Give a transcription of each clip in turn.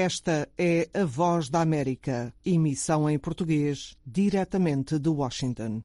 Esta é a Voz da América, emissão em português, diretamente de Washington.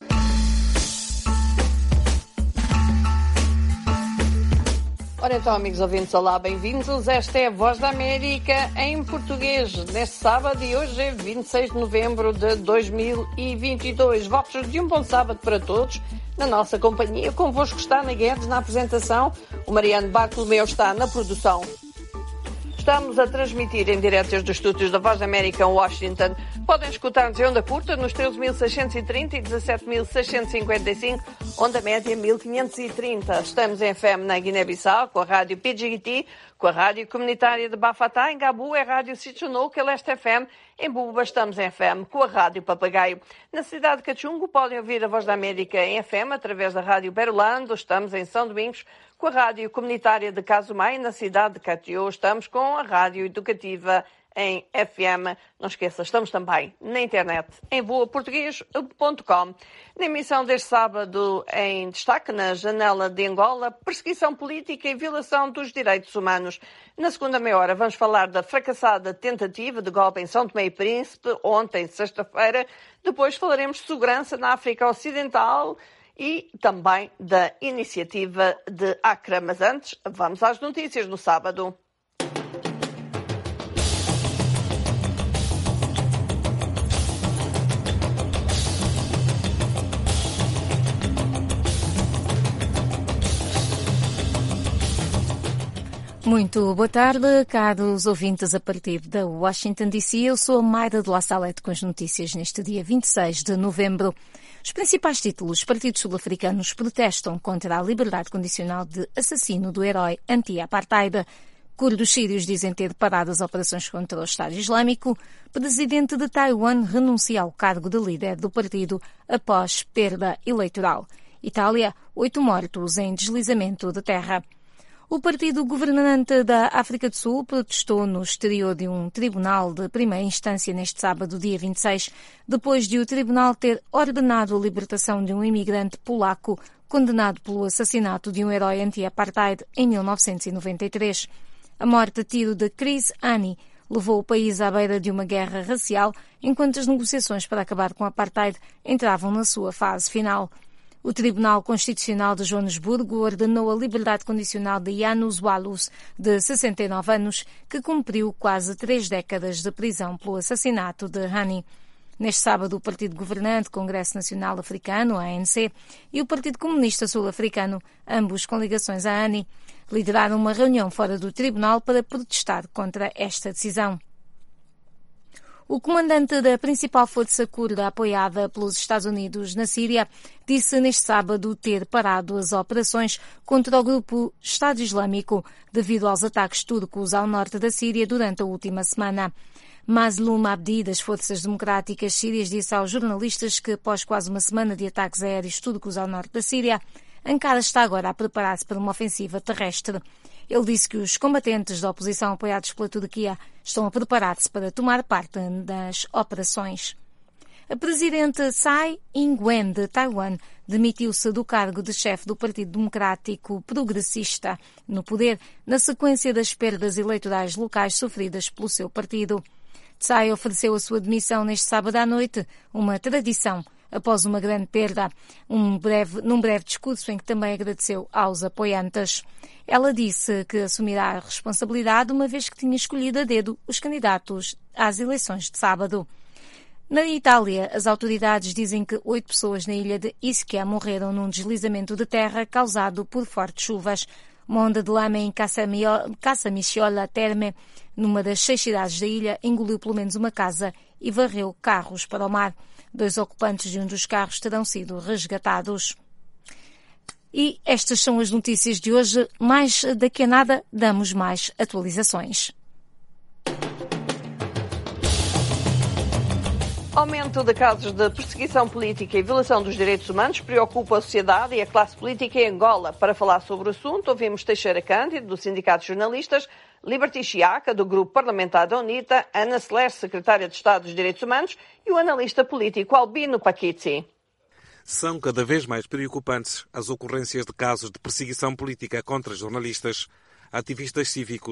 Ora então, amigos ouvintes, olá, bem-vindos. Esta é a Voz da América em português, neste sábado, e hoje é 26 de novembro de 2022. Votos de um bom sábado para todos. Na nossa companhia, convosco está Ana Guedes na apresentação, o Mariano Bartolomeu está na produção. Estamos a transmitir em direto desde os estúdios da Voz da América em Washington. Podem escutar-nos em onda curta nos 13.630 e 17.655, onda média 1.530. Estamos em FM na Guiné-Bissau, com a rádio PGT, com a rádio comunitária de Bafatá, em Gabu é a rádio Sichunouk, Leste FM, em Buba estamos em FM, com a rádio Papagaio. Na cidade de Cachungo podem ouvir a Voz da América em FM, através da rádio Berolando, estamos em São Domingos, com a rádio comunitária de Casumai, na cidade de Catió, estamos com a rádio educativa em FM. Não esqueça, estamos também na internet em voaportuguês.com. Na emissão deste sábado, em destaque na janela de Angola, perseguição política e violação dos direitos humanos. Na segunda meia hora vamos falar da fracassada tentativa de golpe em São Tomé e Príncipe, ontem, sexta-feira. Depois falaremos de segurança na África Ocidental e também da iniciativa de Accra. Mas antes, vamos às notícias do sábado. Muito boa tarde, caros ouvintes a partir da Washington DC. Eu sou a Mayra de La Salete com as notícias neste dia 26 de novembro. Os principais títulos: os partidos sul-africanos protestam contra a liberdade condicional de assassino do herói anti-apartheid. Curdos sírios dizem ter parado as operações contra o Estado Islâmico. Presidente de Taiwan renuncia ao cargo de líder do partido após perda eleitoral. Itália, 8 mortos em deslizamento de terra. O partido governante da África do Sul protestou no exterior de um tribunal de primeira instância neste sábado, dia 26, depois de o tribunal ter ordenado a libertação de um imigrante polaco condenado pelo assassinato de um herói anti-apartheid em 1993. A morte a tiro de Chris Hani levou o país à beira de uma guerra racial, enquanto as negociações para acabar com o apartheid entravam na sua fase final. O Tribunal Constitucional de Joanesburgo ordenou a liberdade condicional de Janusz Walus, de 69 anos, que cumpriu quase 3 décadas de prisão pelo assassinato de Hani. Neste sábado, o Partido Governante, Congresso Nacional Africano, ANC, e o Partido Comunista Sul-Africano, ambos com ligações a Hani, lideraram uma reunião fora do tribunal para protestar contra esta decisão. O comandante da principal força curda apoiada pelos Estados Unidos na Síria disse neste sábado ter parado as operações contra o grupo Estado Islâmico devido aos ataques turcos ao norte da Síria durante a última semana. Mazloum Abdi, das Forças Democráticas Sírias, disse aos jornalistas que, após quase uma semana de ataques aéreos turcos ao norte da Síria, Ankara está agora a preparar-se para uma ofensiva terrestre. Ele disse que os combatentes da oposição apoiados pela Turquia estão a preparar-se para tomar parte das operações. A presidente Tsai Ing-wen de Taiwan demitiu-se do cargo de chefe do Partido Democrático Progressista no poder, na sequência das perdas eleitorais locais sofridas pelo seu partido. Tsai ofereceu a sua demissão neste sábado à noite, uma tradição, após uma grande perda, num breve discurso em que também agradeceu aos apoiantes. Ela disse que assumirá a responsabilidade uma vez que tinha escolhido a dedo os candidatos às eleições de sábado. Na Itália, as autoridades dizem que 8 pessoas na ilha de Ischia morreram num deslizamento de terra causado por fortes chuvas. Uma onda de lama em Casamicciola Terme, numa das 6 cidades da ilha, engoliu pelo menos uma casa e varreu carros para o mar. 2 ocupantes de um dos carros terão sido resgatados. E estas são as notícias de hoje. Mais daqui a nada damos mais atualizações. Aumento de casos de perseguição política e violação dos direitos humanos preocupa a sociedade e a classe política em Angola. Para falar sobre o assunto, ouvimos Teixeira Cândido, do Sindicato de Jornalistas, Liberty Chiaca, do Grupo Parlamentar da UNITA, Ana Celeste, Secretária de Estado dos Direitos Humanos, e o analista político Albino Paquizzi. São cada vez mais preocupantes as ocorrências de casos de perseguição política contra jornalistas, ativistas cívicos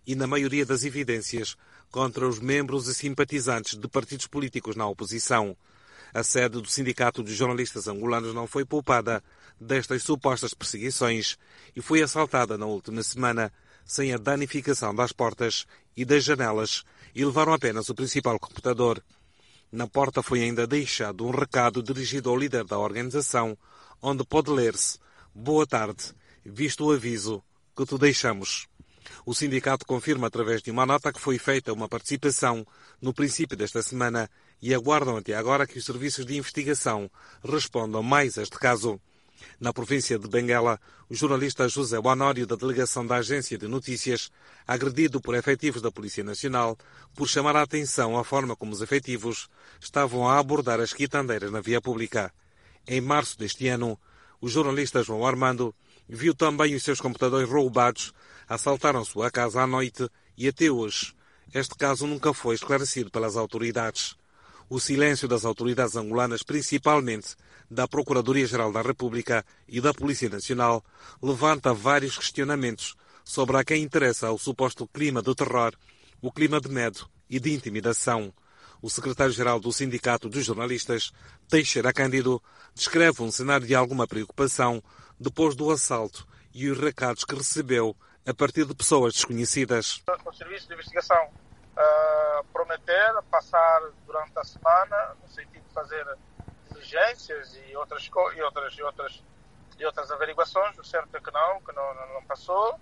e, na maioria das evidências, contra os membros e simpatizantes de partidos políticos na oposição. A sede do Sindicato dos Jornalistas Angolanos não foi poupada destas supostas perseguições e foi assaltada na última semana, sem a danificação das portas e das janelas, e levaram apenas o principal computador. Na porta foi ainda deixado um recado dirigido ao líder da organização, onde pode ler-se: "Boa tarde, visto o aviso que te deixamos." O sindicato confirma através de uma nota que foi feita uma participação no princípio desta semana e aguardam até agora que os serviços de investigação respondam mais a este caso. Na província de Benguela, o jornalista José Honório, da delegação da Agência de Notícias, agredido por efetivos da Polícia Nacional por chamar a atenção à forma como os efetivos estavam a abordar as quitandeiras na via pública. Em março deste ano, o jornalista João Armando viu também os seus computadores roubados, assaltaram sua casa à noite e até hoje este caso nunca foi esclarecido pelas autoridades. O silêncio das autoridades angolanas, principalmente da Procuradoria-Geral da República e da Polícia Nacional, levanta vários questionamentos sobre a quem interessa o suposto clima de terror, o clima de medo e de intimidação. O secretário-geral do Sindicato dos Jornalistas, Teixeira Cândido, descreve um cenário de alguma preocupação depois do assalto e os recados que recebeu a partir de pessoas desconhecidas. O Serviço de Investigação prometer passar durante a semana, no sentido de fazer diligências e outras averiguações. O certo é que não passou.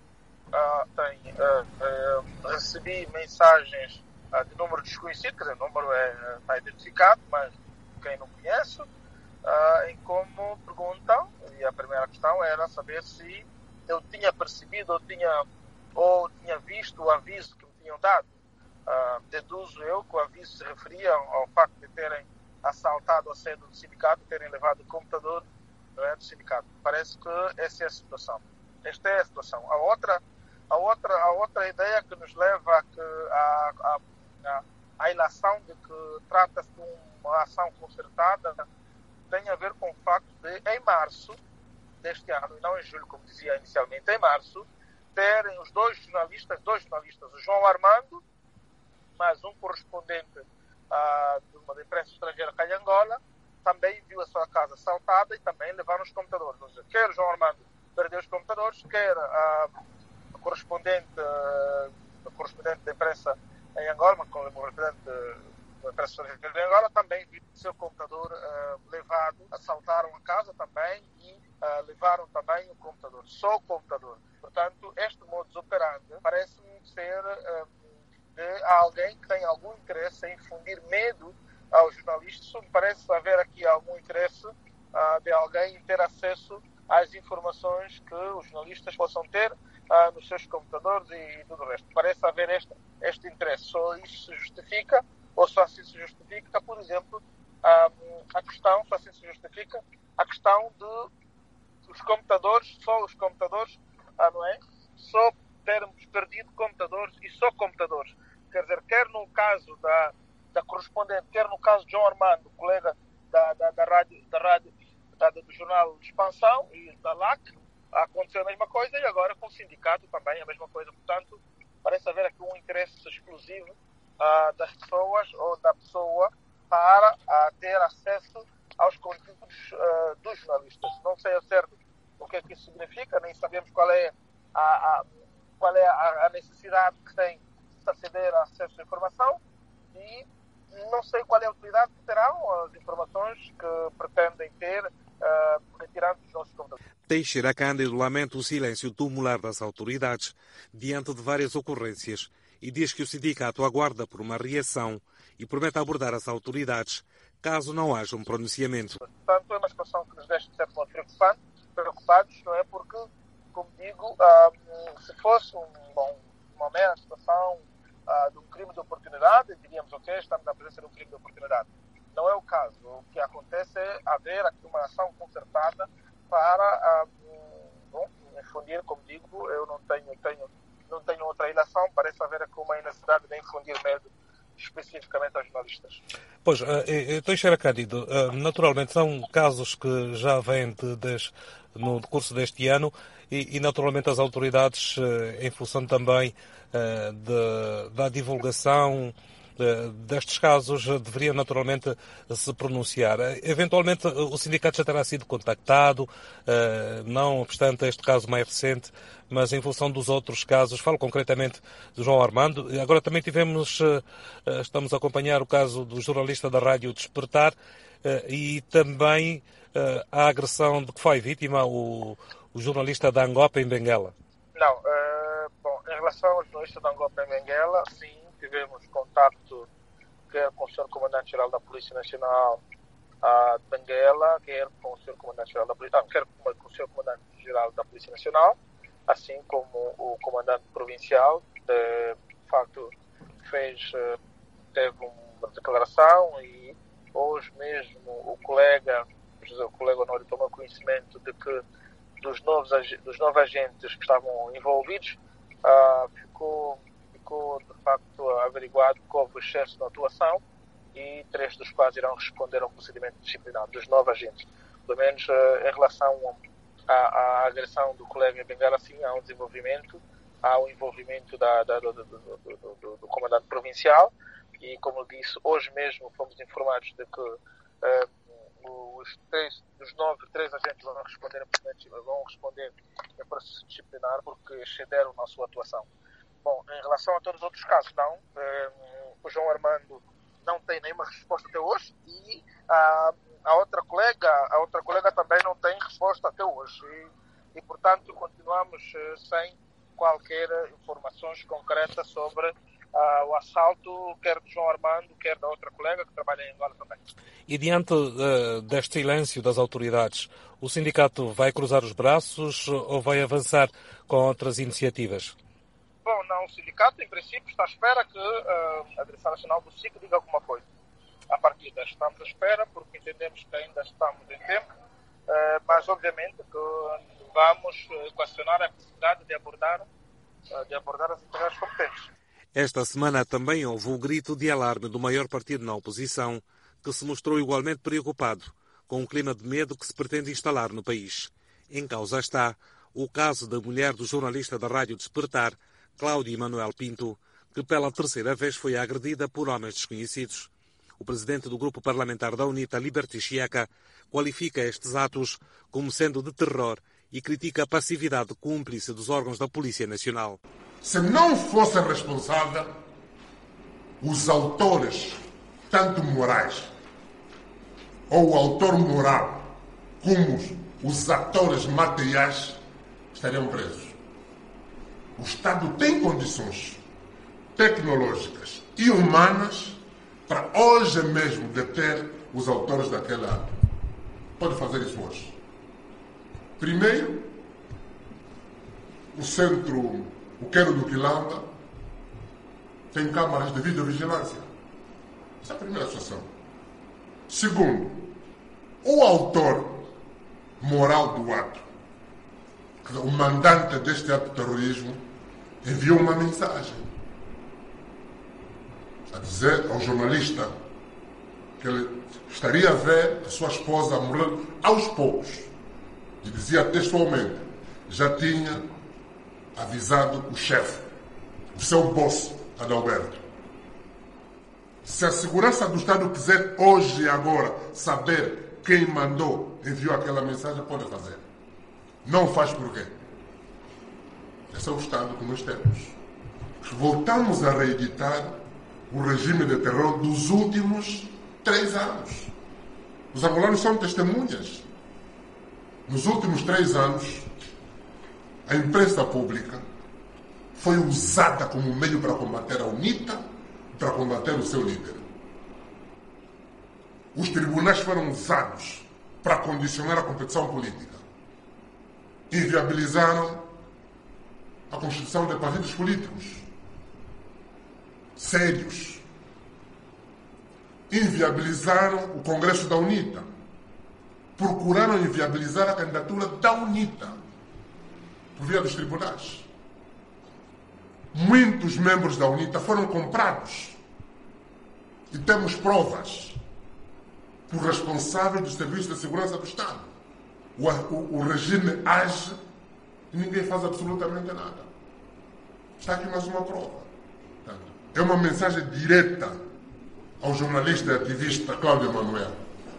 Recebi mensagens de número desconhecido, quer dizer, o número está identificado, mas quem não conhece, em como perguntam, e a primeira questão era saber se eu tinha percebido ou tinha visto o aviso que me tinham dado. Deduzo eu que o aviso se referia ao facto de terem assaltado a sede do sindicato, terem levado o computador do sindicato. Parece que essa é a situação. Esta é a situação. A outra ideia que nos leva à ilação de que trata-se de uma ação concertada tem a ver com o facto de, em março deste ano, e não em julho, como dizia inicialmente, em março, terem os dois jornalistas, o João Armando, mais um correspondente de uma imprensa estrangeira cá em Angola, também viu a sua casa assaltada e também levaram os computadores. Ou seja, quer o João Armando perdeu os computadores, quer a correspondente da imprensa em Angola, mas com o correspondente da imprensa estrangeira em Angola, também viu o seu computador levado, assaltaram a casa também e levaram também o computador, só o computador. Portanto, este modus operandi parece-me ser de alguém que tem algum interesse em infundir medo aos jornalistas. Parece haver aqui algum interesse de alguém em ter acesso às informações que os jornalistas possam ter nos seus computadores e tudo o resto. Parece haver este interesse. Só isso se justifica, ou só assim se justifica, por exemplo, a questão de os computadores, não é? Só termos perdido computadores e só computadores. Quer dizer, quer no caso da correspondente, quer no caso de João Armando, colega da rádio, do jornal Expansão e da LAC, aconteceu a mesma coisa, e agora com o sindicato também a mesma coisa. Portanto, parece haver aqui um interesse exclusivo das pessoas ou da pessoa para ter acesso aos conteúdos dos jornalistas. Não sei ao certo o que é que isso significa, nem sabemos qual é a necessidade que tem de aceder a acesso à informação, e não sei qual é a utilidade que terão as informações que pretendem ter retirando dos nossos computadores. Teixeira Cândido lamenta o silêncio tumular das autoridades diante de várias ocorrências e diz que o sindicato aguarda por uma reação e promete abordar as autoridades caso não haja um pronunciamento. Portanto, é uma situação que nos deixa de certo modo preocupados, não é? Porque, como digo, se fosse uma mera situação de um crime de oportunidade, diríamos, ok, estamos na presença de um crime de oportunidade. Não é o caso. O que acontece é haver aqui uma ação concertada para infundir, como digo, eu não tenho outra ilação, parece haver aqui uma necessidade de infundir medo, especificamente aos jornalistas. Pois, Teixeira Cândido, naturalmente são casos que já vêm no decurso deste ano e naturalmente as autoridades, em função também da divulgação destes casos, deveriam naturalmente se pronunciar. Eventualmente o sindicato já terá sido contactado, não obstante este caso mais recente, mas em função dos outros casos, falo concretamente do João Armando. Agora também estamos a acompanhar o caso do jornalista da Rádio Despertar e também a agressão de que foi vítima o jornalista da Angopa em Benguela. Não, em relação ao jornalista da Angopa em Benguela, sim, tivemos contato quer com o Sr. Comandante-Geral da Polícia Nacional de Benguela, quer com o Sr. Comandante-Geral da Polícia, quer com o Sr. Comandante-Geral da Polícia Nacional, assim como o Comandante Provincial. De facto, teve uma declaração e hoje mesmo o colega Honório tomou conhecimento de que dos novos agentes que estavam envolvidos, ficou de facto averiguado que houve excesso de atuação e 3 dos quais irão responder ao procedimento disciplinar dos novos agentes. Pelo menos em relação à agressão do colega em Benguela, sim, há um desenvolvimento, há o envolvimento do comandante provincial e, como eu disse, hoje mesmo fomos informados de que dos 3 agentes vão responder em processo disciplinar porque excederam na sua atuação. Bom, em relação a todos os outros casos, não. O João Armando não tem nenhuma resposta até hoje e a outra colega também não tem resposta até hoje. E portanto, continuamos sem qualquer informações concretas sobre o assalto, quer do João Armando, quer da outra colega que trabalha em Angola também. E diante deste silêncio das autoridades, o sindicato vai cruzar os braços ou vai avançar com outras iniciativas? Bom, não, o sindicato, em princípio, está à espera que a Direção Nacional do SIC diga alguma coisa. A partir desta, estamos à espera, porque entendemos que ainda estamos em tempo, mas, obviamente, que vamos questionar a necessidade de abordar as entidades competentes. Esta semana também houve um grito de alarme do maior partido na oposição, que se mostrou igualmente preocupado com o clima de medo que se pretende instalar no país. Em causa está o caso da mulher do jornalista da Rádio Despertar, Cláudio Manuel Pinto, que pela terceira vez foi agredida por homens desconhecidos. O presidente do grupo parlamentar da UNITA, Liberty Chieka, qualifica estes atos como sendo de terror e critica a passividade cúmplice dos órgãos da Polícia Nacional. Se não fosse responsável, os autores, tanto morais, ou o autor moral, como os atores materiais, estariam presos. O Estado tem condições tecnológicas e humanas para hoje mesmo deter os autores daquele ato. Pode fazer isso hoje. Primeiro, o Quero do Quilamba, tem câmaras de videovigilância. Essa é a primeira situação. Segundo, o autor moral do ato, o mandante deste ato de terrorismo, enviou uma mensagem a dizer ao jornalista que ele estaria a ver a sua esposa morrer aos poucos. E dizia textualmente, já tinha avisado o chefe, o seu boss, Adalberto. Se a segurança do Estado quiser hoje e agora saber quem enviou aquela mensagem, pode fazer. Não faz por quê? Esse é o Estado que nós temos. Voltamos a reeditar o regime de terror dos últimos 3 anos. Os angolanos são testemunhas. Nos últimos 3 anos, a imprensa pública foi usada como meio para combater a UNITA, para combater o seu líder. Os tribunais foram usados para condicionar a competição política. Inviabilizaram a constituição de partidos políticos sérios. Inviabilizaram o Congresso da UNITA. Procuraram inviabilizar a candidatura da UNITA por via dos tribunais. Muitos membros da UNITA foram comprados E temos provas por responsáveis dos serviços de segurança do Estado. O regime age e ninguém faz absolutamente nada. Está aqui mais uma prova. É uma mensagem direta ao jornalista e ativista Cláudio Manuel.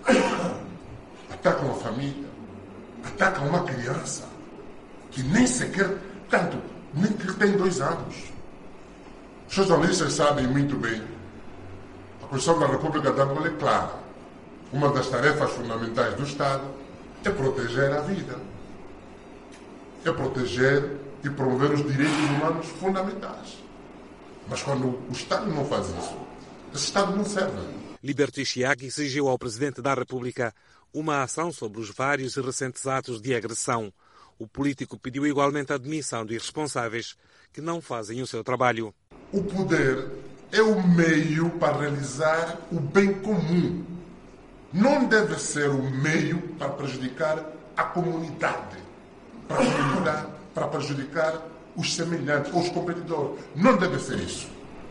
Atacam a família, atacam uma criança que nem sequer, nem que tem 2 anos. Os jornalistas sabem muito bem. A Constituição da República de Angola é clara. Uma das tarefas fundamentais do Estado é proteger a vida. É proteger e promover os direitos humanos fundamentais. Mas quando o Estado não faz isso, esse Estado não serve. Liberto Chiaki exigiu ao Presidente da República uma ação sobre os vários e recentes atos de agressão. O político pediu igualmente a demissão de responsáveis que não fazem o seu trabalho. O poder é o meio para realizar o bem comum. Não deve ser o meio para prejudicar a comunidade, para prejudicar os semelhantes, os competidores. Não deve ser isso.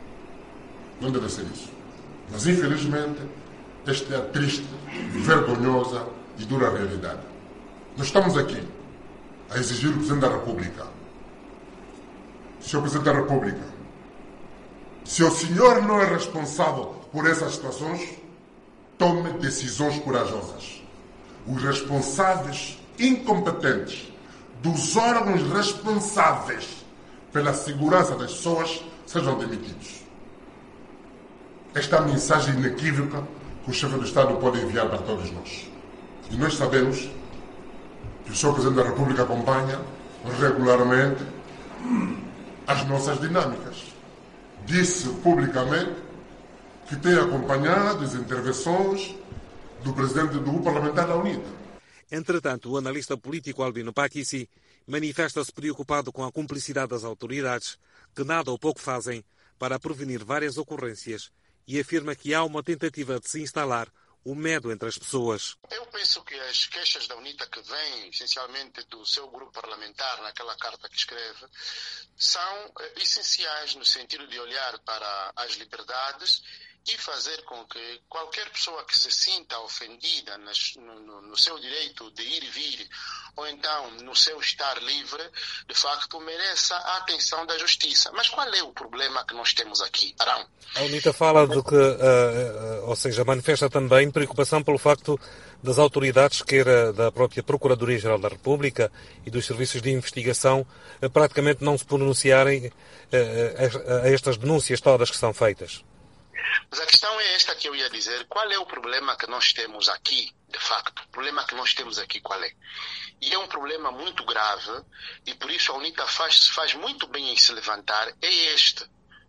Não deve ser isso. Mas, infelizmente, esta é a triste, vergonhosa e dura realidade. Nós estamos aqui a exigir do Presidente da República. Senhor Presidente da República, se o senhor não é responsável por essas situações, tome decisões corajosas. Os responsáveis incompetentes dos órgãos responsáveis pela segurança das pessoas sejam demitidos. Esta é a mensagem inequívoca que o chefe do Estado pode enviar para todos nós. E nós sabemos que o Sr. Presidente da República acompanha regularmente as nossas dinâmicas. Disse publicamente que tem acompanhado as intervenções do Presidente do Grupo Parlamentar da UNITA. Entretanto, o analista político Albino Pakissi manifesta-se preocupado com a cumplicidade das autoridades, que nada ou pouco fazem para prevenir várias ocorrências, e afirma que há uma tentativa de se instalar o medo entre as pessoas. Eu penso que as queixas da UNITA que vêm, essencialmente do seu grupo parlamentar, naquela carta que escreve, são essenciais no sentido de olhar para as liberdades e fazer com que qualquer pessoa que se sinta ofendida no seu direito de ir e vir, ou então no seu estar livre, de facto mereça a atenção da justiça. Mas qual é o problema que nós temos aqui, Arão? A UNITA fala de que, ou seja, manifesta também preocupação pelo facto das autoridades, quer da própria Procuradoria-Geral da República e dos serviços de investigação, praticamente não se pronunciarem a estas denúncias todas que são feitas. Mas a questão é esta que eu ia dizer. Qual é o problema que nós temos aqui, de facto? O problema que nós temos aqui qual é? E é um problema muito grave, e por isso a UNITA faz muito bem em se levantar, é este.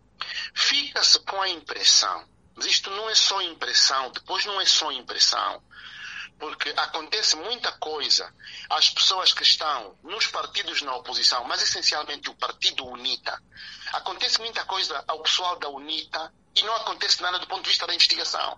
Fica-se com a impressão, mas isto não é só impressão, depois não é só impressão, porque acontece muita coisa às pessoas que estão nos partidos na oposição, mas essencialmente o partido UNITA. Acontece muita coisa ao pessoal da UNITA e não acontece nada do ponto de vista da investigação.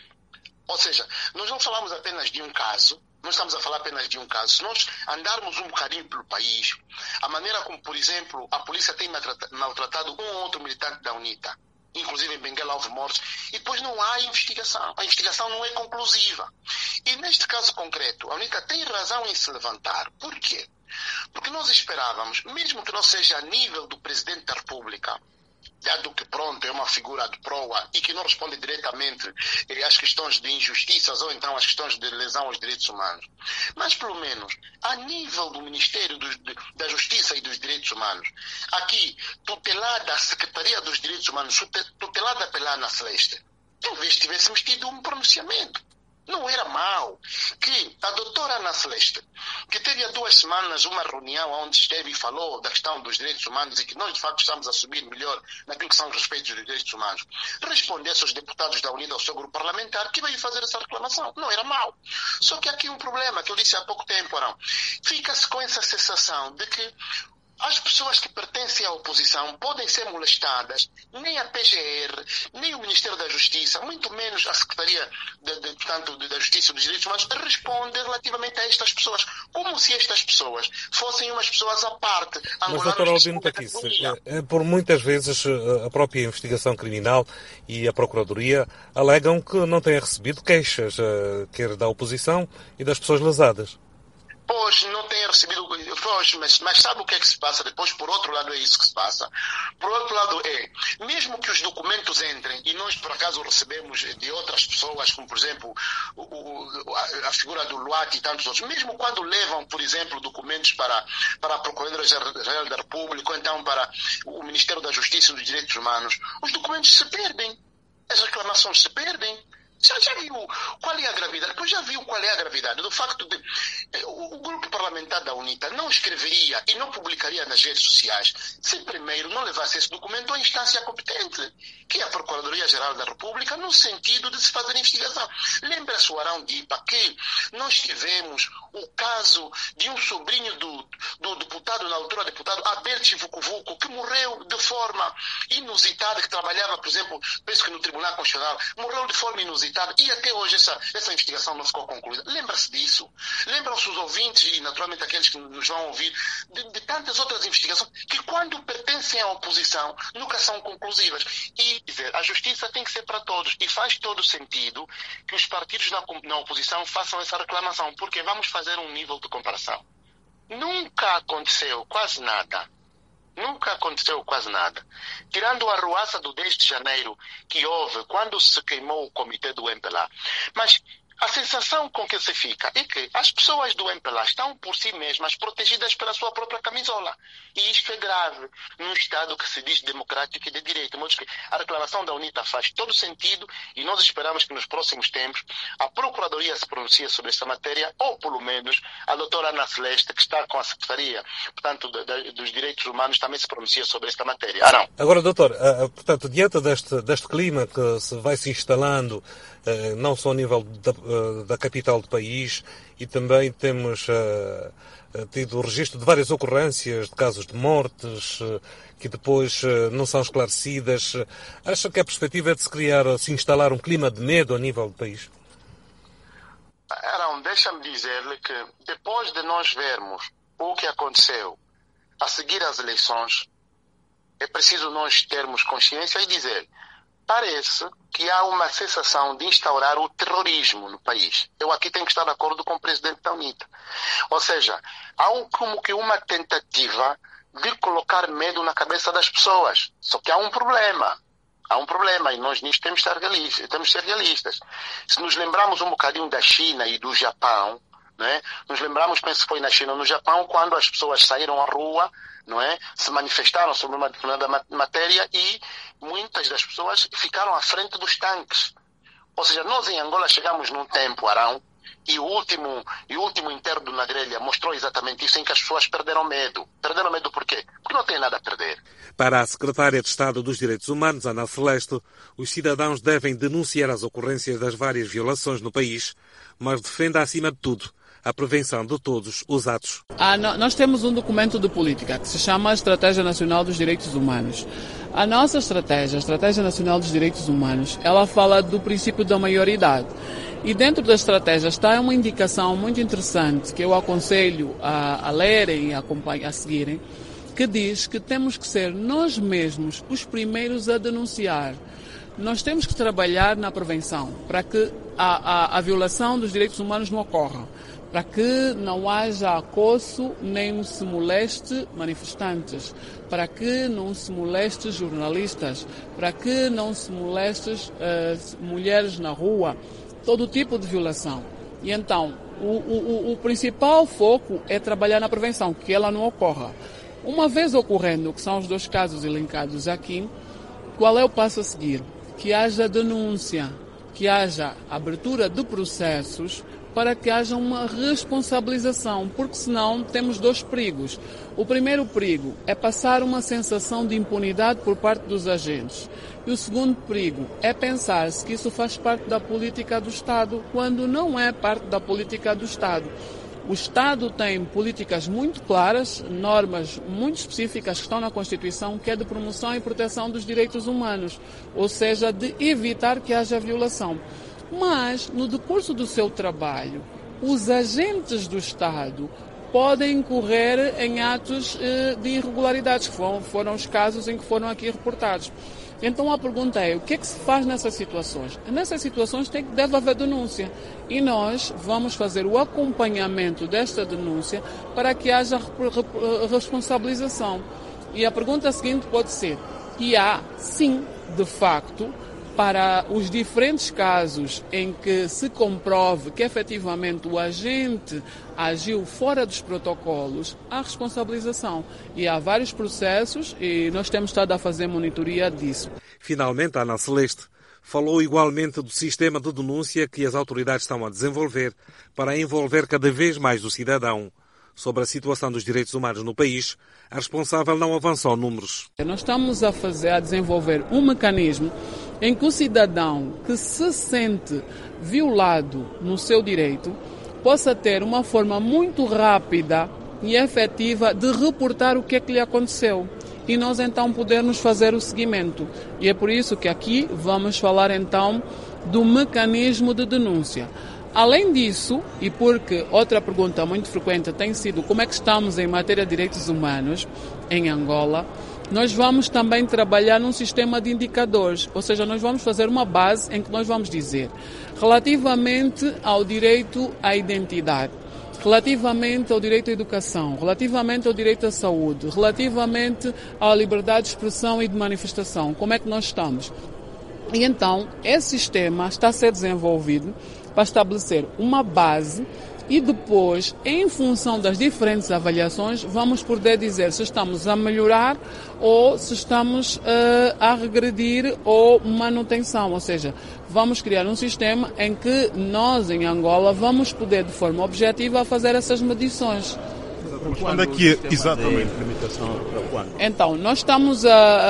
Ou seja, nós não falamos apenas de um caso, não estamos a falar apenas de um caso. Se nós andarmos um bocadinho pelo país, a maneira como, por exemplo, a polícia tem maltratado um ou outro militante da UNITA, inclusive em Benguela houve mortes, e depois não há investigação. A investigação não é conclusiva. E neste caso concreto, a UNITA tem razão em se levantar. Por quê? Porque nós esperávamos, mesmo que não seja a nível do Presidente da República, dado que, pronto, é uma figura de proa e que não responde diretamente às questões de injustiças ou então às questões de lesão aos direitos humanos. Mas, pelo menos, a nível do Ministério da Justiça e dos Direitos Humanos, aqui, tutelada a Secretaria dos Direitos Humanos, tutelada pela Ana Celeste, talvez tivéssemos tido um pronunciamento. Não era mau que a doutora Ana Celeste, que teve há 2 semanas uma reunião onde esteve e falou da questão dos direitos humanos e que nós de facto estamos a subir melhor naquilo que são os respeitos dos direitos humanos, respondesse aos deputados da UNITA, ao seu grupo parlamentar, que veio fazer essa reclamação. Não era mau. Só que há aqui um problema que eu disse há pouco tempo, não. Fica-se com essa sensação de que as pessoas que pertencem à oposição podem ser molestadas, nem a PGR, nem o Ministério da Justiça, muito menos a Secretaria da Justiça e dos Direitos Humanos, responde relativamente a estas pessoas, como se estas pessoas fossem umas pessoas à parte. Mas, Dr. Albino Taquice, por muitas vezes a própria investigação criminal e a Procuradoria alegam que não têm recebido queixas, quer da oposição e das pessoas lesadas. Pois, não tem recebido, mas sabe o que é que se passa depois? Por outro lado, é isso que se passa. Por outro lado, mesmo que os documentos entrem, e nós por acaso recebemos de outras pessoas, como por exemplo a figura do Luati e tantos outros, mesmo quando levam, por exemplo, documentos para a Procuradoria-Geral da República, ou então para o Ministério da Justiça e dos Direitos Humanos, os documentos se perdem, as reclamações se perdem. Já viu qual é a gravidade? Depois já viu qual é a gravidade do facto de o grupo parlamentar da UNITA não escreveria e não publicaria nas redes sociais se primeiro não levasse esse documento à instância competente, que é a Procuradoria-Geral da República, no sentido de se fazer investigação. Lembra-se o Arão Dipa que nós tivemos o caso de um sobrinho do deputado, na altura deputado Abel Vucu, que morreu de forma inusitada, que trabalhava, por exemplo, penso que no Tribunal Constitucional, morreu de forma inusitada. E até hoje essa investigação não ficou concluída. Lembra-se disso? Lembram-se os ouvintes e naturalmente aqueles que nos vão ouvir de tantas outras investigações que quando pertencem à oposição nunca são conclusivas. E dizer, a justiça tem que ser para todos e faz todo sentido que os partidos na oposição façam essa reclamação, porque vamos fazer um nível de comparação. Nunca aconteceu quase nada. Nunca aconteceu quase nada. Tirando a arruaça do 10 de janeiro que houve quando se queimou o comitê do MPLA. Mas a sensação com que se fica é que as pessoas do MPLA estão por si mesmas protegidas pela sua própria camisola. E isto é grave num Estado que se diz democrático e de direito. De modo que a reclamação da UNITA faz todo sentido e nós esperamos que nos próximos tempos a Procuradoria se pronuncie sobre esta matéria, ou pelo menos a doutora Ana Celeste, que está com a Secretaria, portanto, dos Direitos Humanos, também se pronuncie sobre esta matéria. Não. Agora, doutor, portanto, diante deste clima que vai se instalando, não só a nível da capital do país, e também temos tido o registro de várias ocorrências de casos de mortes que depois não são esclarecidas. Acha que a perspectiva é de se instalar um clima de medo a nível do país? Arão, deixa-me dizer-lhe que depois de nós vermos o que aconteceu a seguir às eleições, é preciso nós termos consciência e dizer: parece que há uma sensação de instaurar o terrorismo no país. Eu aqui tenho que estar de acordo com o presidente da UNITA. Ou seja, há como que uma tentativa de colocar medo na cabeça das pessoas. Só que há um problema. Há um problema e nós nisto temos que ser realistas. Se nos lembrarmos um bocadinho da China e do Japão, não é? Nos lembramos, penso que foi na China ou no Japão, quando as pessoas saíram à rua, não é? Se manifestaram sobre uma determinada matéria e muitas das pessoas ficaram à frente dos tanques. Ou seja, nós em Angola chegamos num tempo, Arão, e o último interno na grelha mostrou exatamente isso, em que as pessoas perderam medo. Perderam medo por quê? Porque não têm nada a perder. Para a Secretária de Estado dos Direitos Humanos, Ana Celeste, os cidadãos devem denunciar as ocorrências das várias violações no país, mas defende acima de tudo a prevenção de todos os atos. Nós temos um documento de política que se chama Estratégia Nacional dos Direitos Humanos. A nossa estratégia, a Estratégia Nacional dos Direitos Humanos, ela fala do princípio da maioridade. E dentro da estratégia está uma indicação muito interessante que eu aconselho a lerem e a seguirem, que diz que temos que ser nós mesmos os primeiros a denunciar. Nós temos que trabalhar na prevenção para que a violação dos direitos humanos não ocorra, para que não haja acoso nem se moleste manifestantes, para que não se moleste jornalistas, para que não se moleste mulheres na rua, todo tipo de violação. E então, o principal foco é trabalhar na prevenção, que ela não ocorra. Uma vez ocorrendo, que são os 2 casos elencados aqui, qual é o passo a seguir? Que haja denúncia, que haja abertura de processos para que haja uma responsabilização, porque senão temos 2 perigos. O primeiro perigo é passar uma sensação de impunidade por parte dos agentes. E o segundo perigo é pensar-se que isso faz parte da política do Estado, quando não é parte da política do Estado. O Estado tem políticas muito claras, normas muito específicas que estão na Constituição, que é de promoção e proteção dos direitos humanos, ou seja, de evitar que haja violação. Mas, no decurso do seu trabalho, os agentes do Estado podem incorrer em atos de irregularidades, que foram os casos em que foram aqui reportados. Então a pergunta é, o que é que se faz nessas situações? Nessas situações deve haver denúncia e nós vamos fazer o acompanhamento desta denúncia para que haja responsabilização. E a pergunta seguinte pode ser, e há, sim, de facto, para os diferentes casos em que se comprove que efetivamente o agente agiu fora dos protocolos, há responsabilização. E há vários processos e nós temos estado a fazer monitoria disso. Finalmente, a Ana Celeste falou igualmente do sistema de denúncia que as autoridades estão a desenvolver para envolver cada vez mais o cidadão. Sobre a situação dos direitos humanos no país, a responsável não avançou números. Nós estamos a desenvolver um mecanismo em que o cidadão que se sente violado no seu direito possa ter uma forma muito rápida e efetiva de reportar o que é que lhe aconteceu. E nós então podermos fazer o seguimento. E é por isso que aqui vamos falar então do mecanismo de denúncia. Além disso, e porque outra pergunta muito frequente tem sido como é que estamos em matéria de direitos humanos em Angola, nós vamos também trabalhar num sistema de indicadores, ou seja, nós vamos fazer uma base em que nós vamos dizer, relativamente ao direito à identidade, relativamente ao direito à educação, relativamente ao direito à saúde, relativamente à liberdade de expressão e de manifestação, como é que nós estamos? E então, esse sistema está a ser desenvolvido para estabelecer uma base e depois, em função das diferentes avaliações, vamos poder dizer se estamos a melhorar ou se estamos a regredir ou manutenção. Ou seja, vamos criar um sistema em que nós, em Angola, vamos poder, de forma objetiva, fazer essas medições. Quando é que exatamente a limitação para quando? Então, nós estamos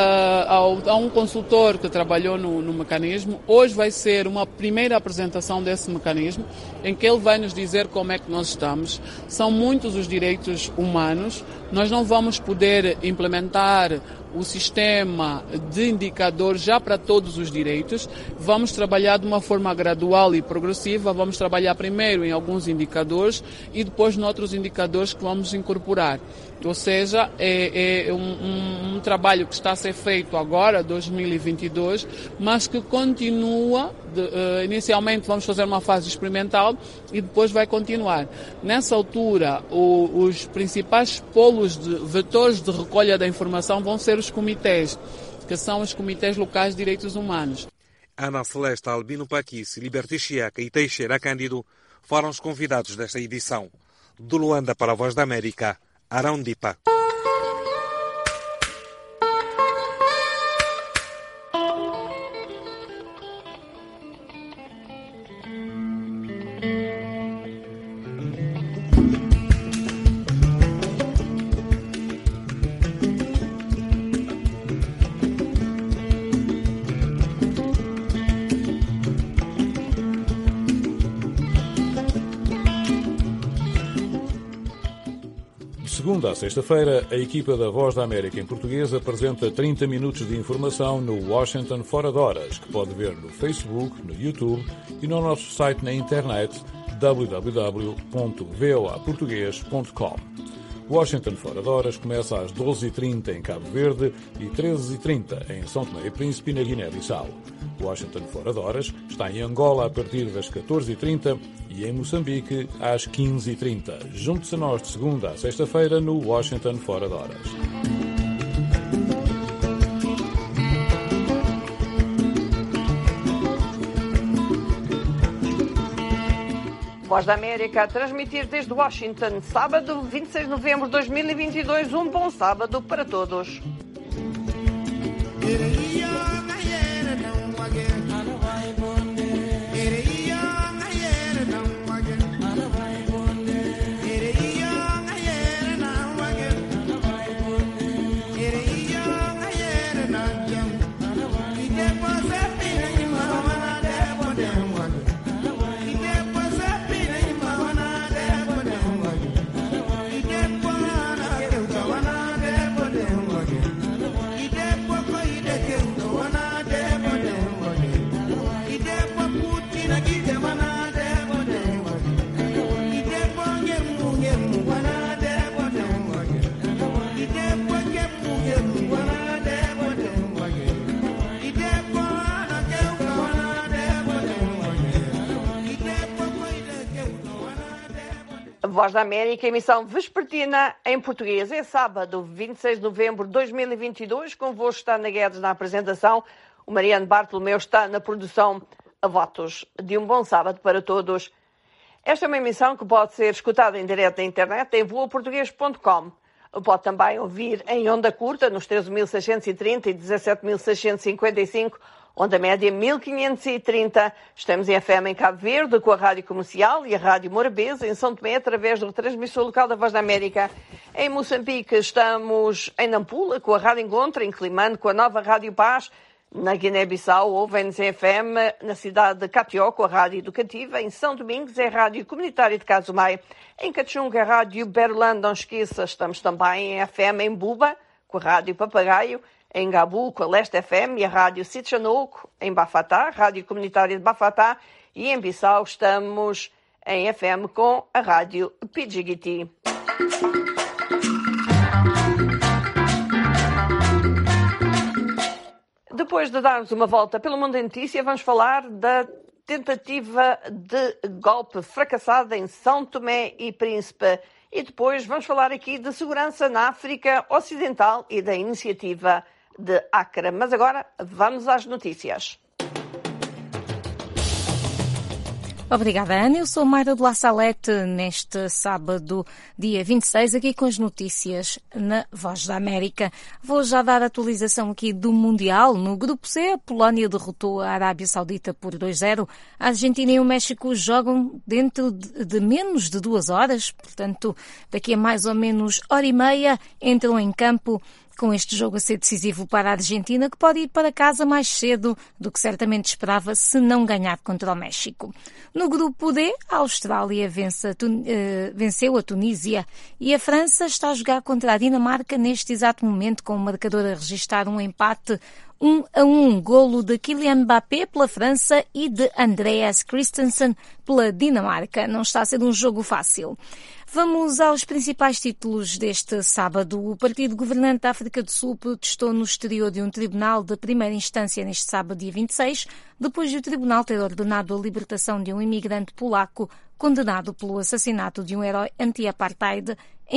a um consultor que trabalhou no mecanismo. Hoje vai ser uma primeira apresentação desse mecanismo, em que ele vai nos dizer como é que nós estamos. São muitos os direitos humanos. Nós não vamos poder implementar o sistema de indicadores já para todos os direitos. Vamos trabalhar de uma forma gradual e progressiva. Vamos trabalhar primeiro em alguns indicadores e depois noutros indicadores que vamos incorporar. Ou seja, é um trabalho que está a ser feito agora, 2022, mas que continua. Inicialmente vamos fazer uma fase experimental e depois vai continuar. Nessa altura, os principais polos vetores de recolha da informação vão ser os comitês, que são os comitês locais de direitos humanos. Ana Celeste, Albino Paquice, Liberty Chiaca e Teixeira Cândido foram os convidados desta edição. De Luanda para a Voz da América, Arão Dipa. Segunda a sexta-feira, a equipa da Voz da América em português apresenta 30 minutos de informação no Washington Fora de Horas, que pode ver no Facebook, no YouTube e no nosso site na internet www.voaportugues.com. Washington Fora de Horas começa às 12h30 em Cabo Verde e 13h30 em São Tomé e Príncipe e na Guiné-Bissau. Washington Fora de Horas está em Angola a partir das 14h30 e em Moçambique às 15h30. Junte-se a nós de segunda a sexta-feira no Washington Fora de Horas. Voz da América a transmitir desde Washington, sábado 26 de novembro de 2022. Um bom sábado para todos. Voz da América, emissão vespertina em português. É sábado, 26 de novembro de 2022. Convosco está Ana Guedes na apresentação. O Mariano Bartolomeu está na produção. A votos de um bom sábado para todos. Esta é uma emissão que pode ser escutada em direto na internet em voaportuguês.com. Pode também ouvir em onda curta nos 13.630 e 17.655, onda média 1530. Estamos em FM em Cabo Verde com a Rádio Comercial e a Rádio Morabeza em São Tomé através do retransmissor local da Voz da América. Em Moçambique estamos em Nampula com a Rádio Encontro, em Climane com a nova Rádio Paz. Na Guiné-Bissau ouvem-nos em FM na cidade de Catió com a Rádio Educativa. Em São Domingos é a Rádio Comunitária de Casumai. Em Cachunga é a Rádio Berlândia, não esqueça. Estamos também em FM em Buba com a Rádio Papagaio. Em Gabu com a Leste FM e a Rádio Sitchanoco. Em Bafatá, Rádio Comunitária de Bafatá. E em Bissau estamos em FM com a Rádio Pidjigiti. Depois de darmos uma volta pelo mundo em notícia, vamos falar da tentativa de golpe fracassada em São Tomé e Príncipe. E depois vamos falar aqui de segurança na África Ocidental e da iniciativa de Accra. Mas agora vamos às notícias. Obrigada, Ana. Eu sou Mayra de La Salete neste sábado, dia 26, aqui com as notícias na Voz da América. Vou já dar a atualização aqui do Mundial. No Grupo C, a Polónia derrotou a Arábia Saudita por 2-0. A Argentina e o México jogam dentro de menos de 2 horas, portanto, daqui a mais ou menos hora e meia entram em campo, com este jogo a ser decisivo para a Argentina, que pode ir para casa mais cedo do que certamente esperava se não ganhar contra o México. No grupo D, a Austrália venceu a Tunísia e a França está a jogar contra a Dinamarca neste exato momento, com o marcador a registrar um empate 1-1, golo de Kylian Mbappé pela França e de Andreas Christensen pela Dinamarca. Não está a ser um jogo fácil. Vamos aos principais títulos deste sábado. O Partido Governante da África do Sul protestou no exterior de um tribunal de primeira instância neste sábado, dia 26, depois de o tribunal ter ordenado a libertação de um imigrante polaco condenado pelo assassinato de um herói anti-apartheid em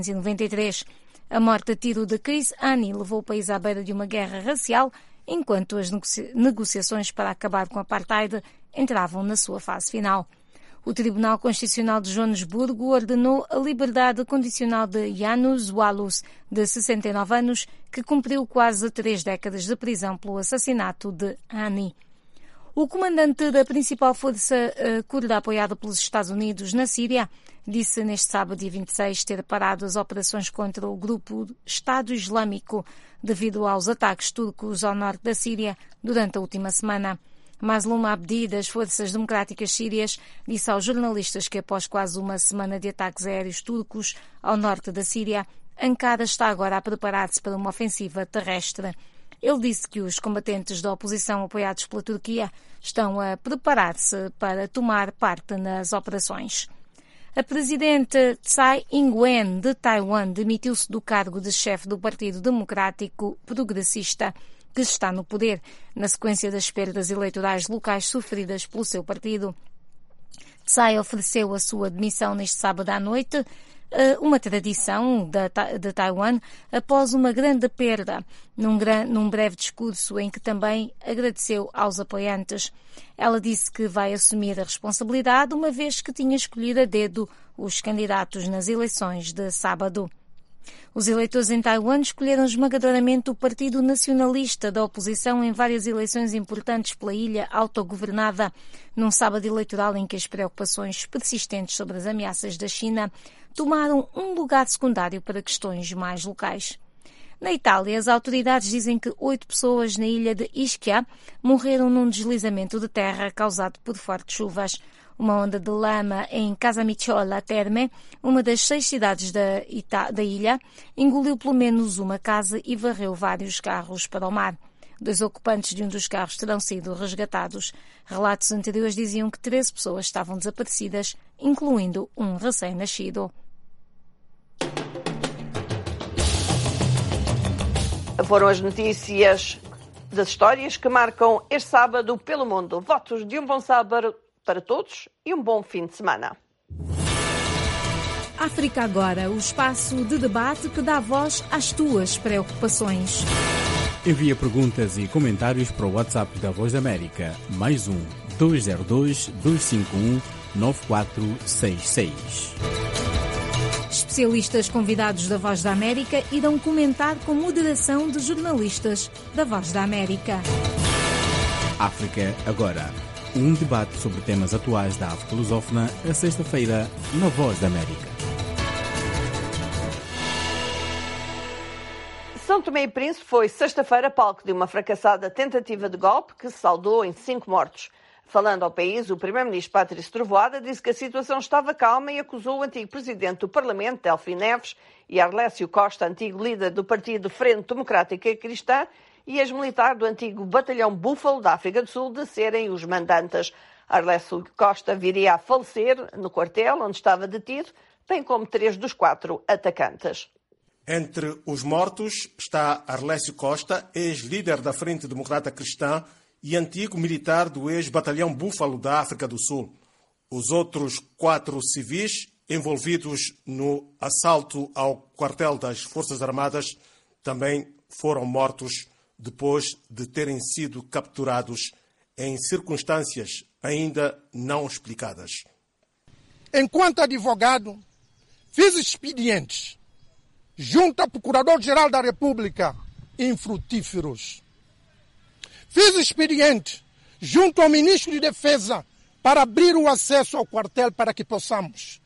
1993. A morte a tiro de Chris Hani levou o país à beira de uma guerra racial, enquanto as negociações para acabar com o apartheid entravam na sua fase final. O Tribunal Constitucional de Joanesburgo ordenou a liberdade condicional de Janusz Walus, de 69 anos, que cumpriu quase 3 décadas de prisão pelo assassinato de Hani. O comandante da principal força curda apoiada pelos Estados Unidos na Síria disse neste sábado, dia 26, ter parado as operações contra o grupo Estado Islâmico devido aos ataques turcos ao norte da Síria durante a última semana. Maslum Abdi, das Forças Democráticas Sírias, disse aos jornalistas que após quase uma semana de ataques aéreos turcos ao norte da Síria, Ankara está agora a preparar-se para uma ofensiva terrestre. Ele disse que os combatentes da oposição apoiados pela Turquia estão a preparar-se para tomar parte nas operações. A presidente Tsai Ing-wen, de Taiwan, demitiu-se do cargo de chefe do Partido Democrático Progressista, que está no poder, na sequência das perdas eleitorais locais sofridas pelo seu partido. Tsai ofereceu a sua demissão neste sábado à noite, uma tradição de Taiwan, após uma grande perda, num breve discurso em que também agradeceu aos apoiantes. Ela disse que vai assumir a responsabilidade, uma vez que tinha escolhido a dedo os candidatos nas eleições de sábado. Os eleitores em Taiwan escolheram esmagadoramente o Partido Nacionalista da oposição em várias eleições importantes pela ilha autogovernada, num sábado eleitoral em que as preocupações persistentes sobre as ameaças da China tomaram um lugar secundário para questões mais locais. Na Itália, as autoridades dizem que 8 pessoas na ilha de Ischia morreram num deslizamento de terra causado por fortes chuvas. Uma onda de lama em Casamicciola Terme, uma das 6 cidades da ilha, engoliu pelo menos uma casa e varreu vários carros para o mar. 2 ocupantes de um dos carros terão sido resgatados. Relatos anteriores diziam que 13 pessoas estavam desaparecidas, incluindo um recém-nascido. Foram as notícias das histórias que marcam este sábado pelo mundo. Votos de um bom sábado para todos e um bom fim de semana. África Agora, o espaço de debate que dá voz às tuas preocupações. Envia perguntas e comentários para o WhatsApp da Voz da América, +1 202 251 9466. Especialistas convidados da Voz da América irão comentar com moderação de jornalistas da Voz da América. África Agora, um debate sobre temas atuais da África lusófona, a sexta-feira, na Voz da América. São Tomé e Príncipe foi sexta-feira palco de uma fracassada tentativa de golpe que se saldou em 5 mortos. Falando ao país, o primeiro-ministro Patrício Trovoada disse que a situação estava calma e acusou o antigo presidente do Parlamento, Delfim Neves, e Arlésio Costa, antigo líder do partido Frente Democrática Cristã, e ex-militar do antigo Batalhão Búfalo da África do Sul de serem os mandantes. Arlésio Costa viria a falecer no quartel onde estava detido, bem como 3 dos 4 atacantes. Entre os mortos está Arlésio Costa, ex-líder da Frente Democrática Cristã e antigo militar do ex-Batalhão Búfalo da África do Sul. Os outros 4 civis envolvidos no assalto ao quartel das Forças Armadas também foram mortos depois de terem sido capturados em circunstâncias ainda não explicadas. Enquanto advogado, fiz expedientes junto ao Procurador-Geral da República, infrutíferos. Fiz expediente junto ao Ministro de Defesa para abrir o acesso ao quartel para que possamos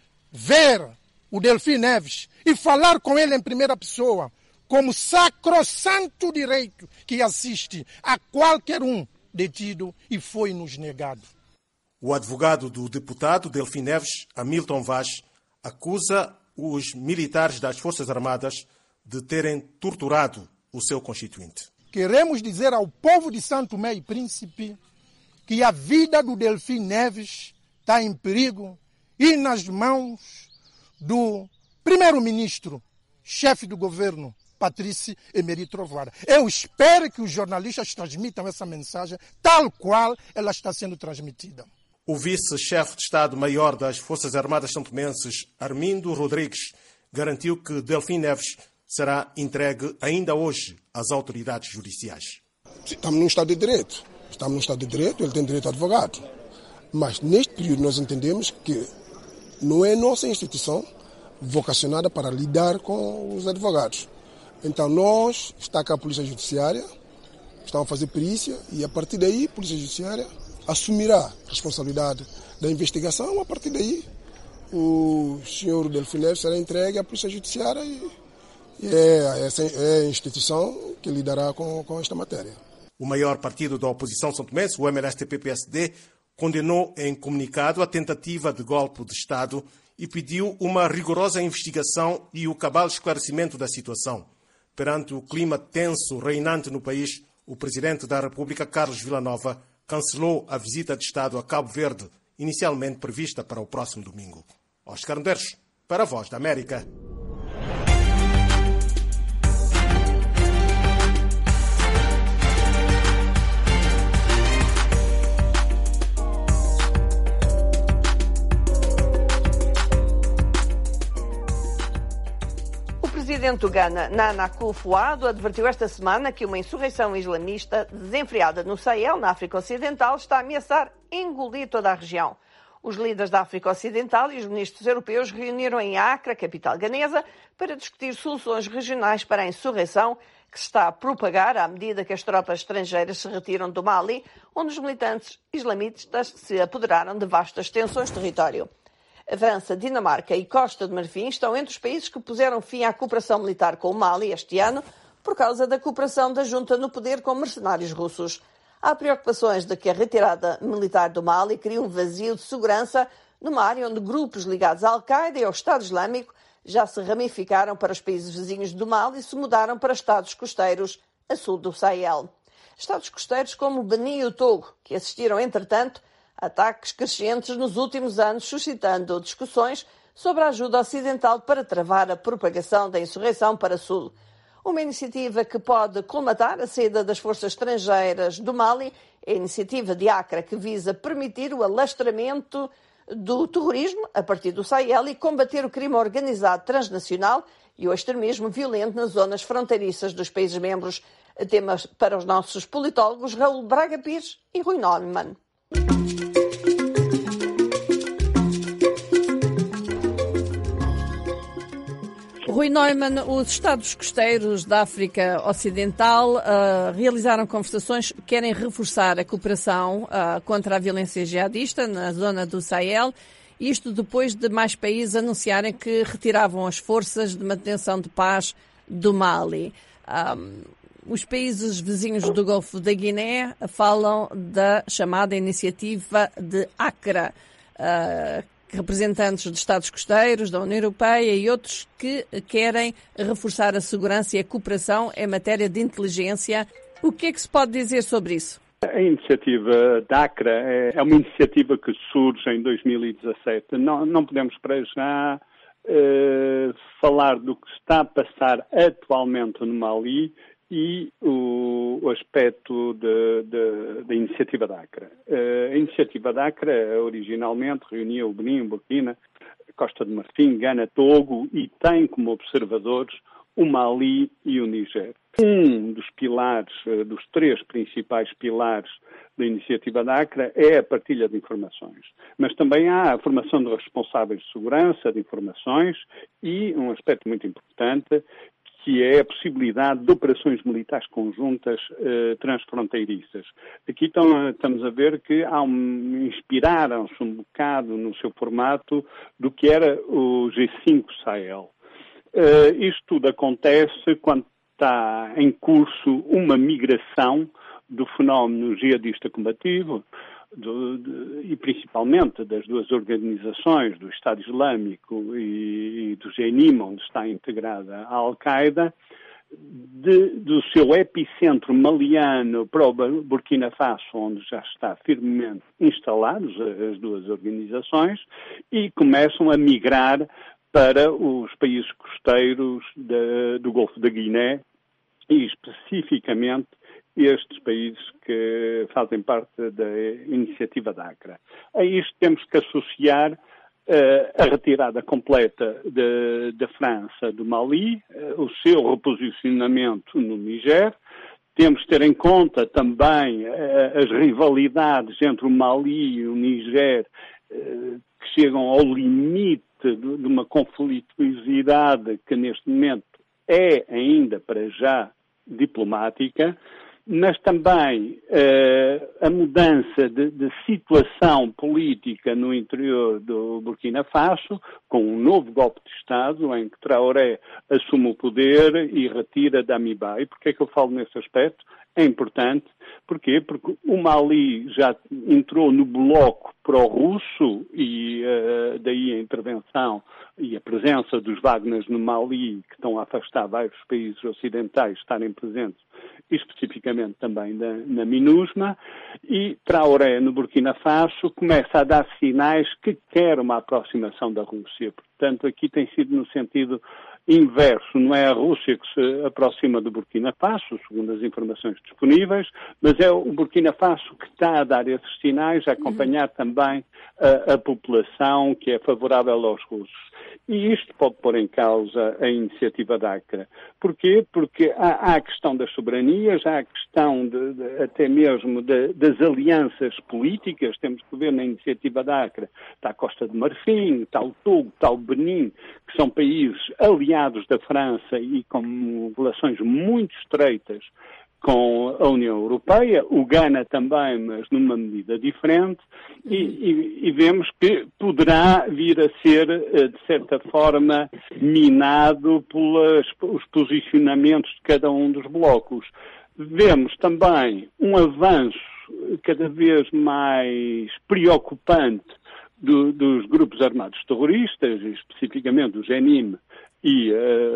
ver o Delfim Neves e falar com ele em primeira pessoa, como sacrossanto direito que assiste a qualquer um detido, e foi-nos negado. O advogado do deputado Delfim Neves, Hamilton Vaz, acusa os militares das Forças Armadas de terem torturado o seu constituinte. Queremos dizer ao povo de São Tomé e Príncipe que a vida do Delfim Neves está em perigo e nas mãos do primeiro-ministro, chefe do governo, Patrício Emery Trovoada. Eu espero que os jornalistas transmitam essa mensagem tal qual ela está sendo transmitida. O vice-chefe de Estado-Maior das Forças Armadas santomenses, Armindo Rodrigues, garantiu que Delfim Neves será entregue ainda hoje às autoridades judiciais. Estamos num Estado de Direito. Ele tem direito a advogado. Mas neste período nós entendemos que não é nossa instituição vocacionada para lidar com os advogados. Então nós, está cá a Polícia Judiciária, estamos a fazer perícia e a partir daí a Polícia Judiciária assumirá a responsabilidade da investigação. A partir daí o senhor Delfim Neves será entregue à Polícia Judiciária e é a instituição que lidará com esta matéria. O maior partido da oposição santomense, o MLSTP-PSD, condenou em comunicado a tentativa de golpe de Estado e pediu uma rigorosa investigação e o cabal esclarecimento da situação. Perante o clima tenso reinante no país, o presidente da República, Carlos Villanova, cancelou a visita de Estado a Cabo Verde, inicialmente prevista para o próximo domingo. Oscar Medeiros, para a Voz da América. O presidente do Ghana, Nana Akufo-Addo, advertiu esta semana que uma insurreição islamista desenfreada no Sahel, na África Ocidental, está a ameaçar engolir toda a região. Os líderes da África Ocidental e os ministros europeus reuniram em Accra, capital ganesa, para discutir soluções regionais para a insurreição que se está a propagar à medida que as tropas estrangeiras se retiram do Mali, onde os militantes islamistas se apoderaram de vastas extensões de território. A França, Dinamarca e Costa de Marfim estão entre os países que puseram fim à cooperação militar com o Mali este ano por causa da cooperação da junta no poder com mercenários russos. Há preocupações de que a retirada militar do Mali crie um vazio de segurança numa área onde grupos ligados à Al-Qaeda e ao Estado Islâmico já se ramificaram para os países vizinhos do Mali e se mudaram para estados costeiros a sul do Sahel. Estados costeiros como Benin e o Togo, que assistiram, entretanto, a ataques crescentes nos últimos anos, suscitando discussões sobre a ajuda ocidental para travar a propagação da insurreição para sul. Uma iniciativa que pode colmatar a saída das forças estrangeiras do Mali é a iniciativa de Accra, que visa permitir o alastramento do terrorismo a partir do Sahel e combater o crime organizado transnacional e o extremismo violento nas zonas fronteiriças dos países membros. Temas para os nossos politólogos Raul Braga Pires e Rui Neumann. Rui Neumann, os Estados costeiros da África Ocidental realizaram conversações que querem reforçar a cooperação contra a violência jihadista na zona do Sahel, isto depois de mais países anunciarem que retiravam as forças de manutenção de paz do Mali. Os países vizinhos do Golfo da Guiné falam da chamada iniciativa de Accra, representantes de Estados costeiros, da União Europeia e outros que querem reforçar a segurança e a cooperação em matéria de inteligência. O que é que se pode dizer sobre isso? A iniciativa da Accra é uma iniciativa que surge em 2017. Não podemos para já falar do que está a passar atualmente no Mali e o aspecto da iniciativa da Accra. A iniciativa da Accra originalmente reunia o Benin, o Burkina, Costa de Marfim, Gana, Togo e tem como observadores o Mali e o Níger. Um dos pilares, dos três principais pilares da iniciativa da Accra é a partilha de informações. Mas também há a formação de responsáveis de segurança de informações e um aspecto muito importante que é a possibilidade de operações militares conjuntas transfronteiriças. Aqui estamos a ver que inspiraram-se um bocado no seu formato do que era o G5 Sahel. Isto tudo acontece quando está em curso uma migração do fenómeno jihadista combativo e principalmente das duas organizações, do Estado Islâmico e do Jenim, onde está integrada a Al-Qaeda, do seu epicentro maliano para o Burkina Faso, onde já está firmemente instalados as duas organizações, e começam a migrar para os países costeiros do Golfo da Guiné e especificamente estes países que fazem parte da iniciativa da Accra. A isto temos que associar a retirada completa da França do Mali, o seu reposicionamento no Níger. Temos que ter em conta também as rivalidades entre o Mali e o Níger, que chegam ao limite de uma conflituosidade que neste momento é ainda para já diplomática, mas também a mudança de situação política no interior do Burkina Faso, com um novo golpe de Estado em que Traoré assume o poder e retira Damiba. E porquê é que eu falo nesse aspecto? É importante. Porquê? Porque o Mali já entrou no bloco pró-russo e daí a intervenção e a presença dos Wagners no Mali, que estão a afastar vários países ocidentais estarem presentes, especificamente também na MINUSMA, e Traoré no Burkina Faso começa a dar sinais que quer uma aproximação da Rússia. Portanto, aqui tem sido no sentido inverso, não é a Rússia que se aproxima do Burkina Faso, segundo as informações disponíveis, mas é o Burkina Faso que está a dar esses sinais, a acompanhar também a população que é favorável aos russos. E isto pode pôr em causa a iniciativa da Accra. Porquê? Porque há a questão das soberanias, há a questão até mesmo das alianças políticas. Temos que ver na iniciativa da Accra. Está a Costa de Marfim, está o Togo, está o Benin, que são países aliados da França e com relações muito estreitas com a União Europeia, o Ghana também, mas numa medida diferente, e vemos que poderá vir a ser, de certa forma, minado pelos posicionamentos de cada um dos blocos. Vemos também um avanço cada vez mais preocupante dos grupos armados terroristas, especificamente o Jenim e